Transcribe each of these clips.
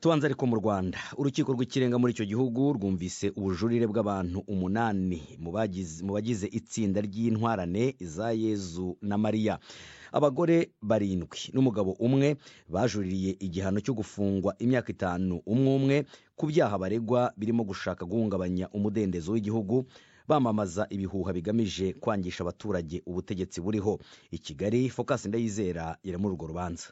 Tubanza ariko mu Rwanda urukiko rw'ikirenga muri icyo gihugu rwumvise ubujurire bw'abantu 8 mu bagize itsinda ry'intwarane Izayezu na Mariya. Abagore 7 n'umugabo umwe bajuririye igihano cyo gufungwa imyaka 5 umwe ku byaha baregwa birimo gushaka guhungabanya umudendezo w'igihugu, bamamaza ibihuha bigamije kwangisha abaturage ubutegetsi buriho. I Kigali, Focus Ndayizera iri muri urwo rubanza.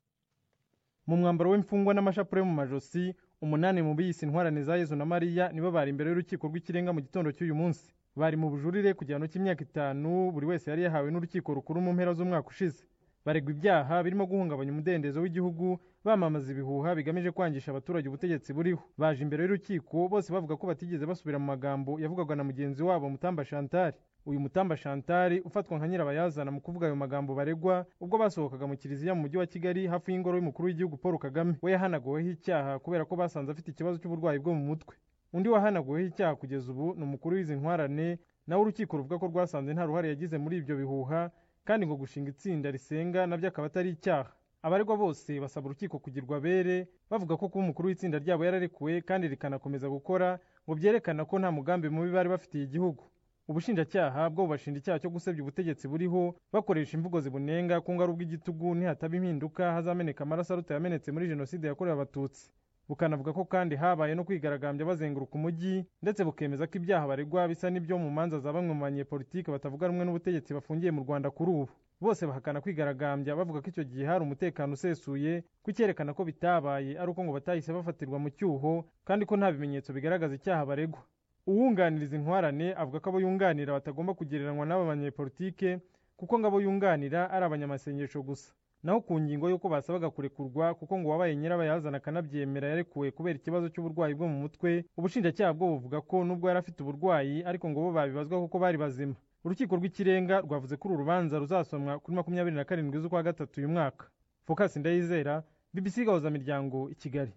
Mu mwambaro w'imfungwa n'amashapure mu majosi, 8 mu biyise intwarane Izayezu na Mariya nibo bari imbere y'urukiko rw'ikirenga mu gitondo cy'uyu munsi. Bari mu bujurire ku gihano cy'imyaka 5 buri wese yari yahawe n'urukiko rukuru mu mpera z'umwaka ushize. Baregwa ibyaha birimo guhungabanya umudendezo w'igihugu, bamamaza ibihuha bigamije kwangisha abaturage ubutegetsi buriho. Baje imbere y'urukiko bose bavuga ko batigeze basubira mu magambo yavugwaga na mugenzi wabo Mutamba Chantal. Uyu Mutamba Chantal ufatwa nka nyirabayazana mu kuvuga ayo magambo baregwa ubwo basohokaga mu kiliziya mu mujyi wa Kigali hafi y'ingoro y'umukuru w'igihugu Paul Kagame. We yahanaguweho icyaha kubera ko basanze afite ikibazo cy'uburwayi bwo mu mutwe. Undi wahanaguweho icyaha kugeza ubu ni umukuru w'izi ntwarane, nawe urukiko ruvuga ko rwasanze nta ruhare yagize muri ibyo bihuha, kandi ngo gushinga itsinda risenga nabyo akaba atari icyaha. Abaregwa bose basaba urukiko kugirwa bere, bavuga ko kuba umukuru w'itsinda ryabo yararekuwe kandi rikanakomeza gukora ngo byerekana ko nta mugambi mubi bari bafitiye igihugu. Ubushinjacyaha bwo bubashinja icyaha cyo gusebya ubutegetsi buriho bakoresha imvugo zibunenga ko ngaruka bw'igitugu nihataba impinduka hazameneka amaraso aruta yamenetse muri jenoside yakorewe abatutsi. Bukanavuga ko kandi habaye no kwigaragambya bazenguruka umujyi, ndetse bukemeza ko ibyaha baregwa bisa n'ibyo mu manza za bamwe mu banyepolitike batavuga rumwe n'ubutegetsi bafungiye mu Rwanda kuri ubu. Bose bahakana kwigaragambya bavuga ko icyo gihe hari umutekano usesuye, ko icyerekana ko bitabaye ari uko ngo batahise bafatirwa mu cyuho, kandi ko nta bimenyetso bigaragaza icyaha baregwa. Uwunganiriza intwarane avuga ko abo yunganira batagomba kugereranywa n'aba banyepolitike kuko ngo abo yunganira ari abanyamasengesho gusa. Naho ku ngingo y'uko basabaga kurekurwa kuko ngo wabaye nyirabayazana akanabyemera yarekuwe kubera ikibazo cy'uburwayi bwo mu mutwe, ubushinjacyaha bwo buvuga ko nubwo yari afite uburwayi ariko ngo bo babibazwa kuko bari bazima. Urukiko rw'ikirenga rwavuze ko uru rubanza ruzasomwa kuri 27 z'ukwa gatatu uyu mwaka. Focus Ndayizera, BBC Gahuzamiryango, i Kigali.